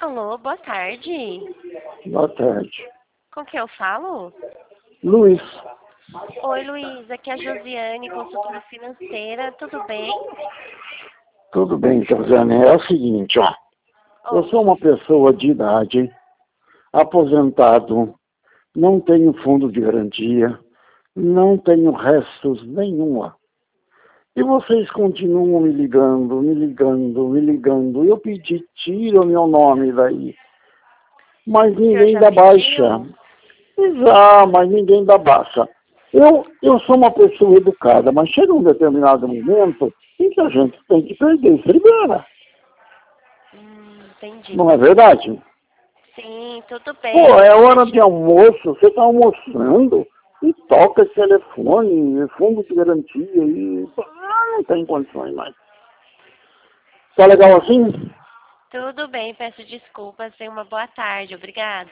Alô, boa tarde. Boa tarde. Com quem eu falo? Luiz, Oi, Luiz. Aqui é a Josiane, consultora financeira. Tudo bem? tudo bem, Josiane? É o seguinte, ó. Eu sou uma pessoa de idade, aposentado, não tenho fundo de garantia, não tenho restos nenhuma. E vocês continuam me ligando, me ligando, me ligando. Eu pedi, tira o meu nome daí. Mas ninguém dá baixa. Mas ninguém dá baixa. Eu sou uma pessoa educada, mas chega um determinado momento em que a gente tem que perder esse libera. Entendi. Não é verdade? Sim, tudo bem. Pô, é hora de almoço, você está almoçando e toca esse telefone, fundo de garantia e não tem condições mais. Tá legal assim? Tudo bem, peço desculpas. Tenha uma boa tarde. Obrigada.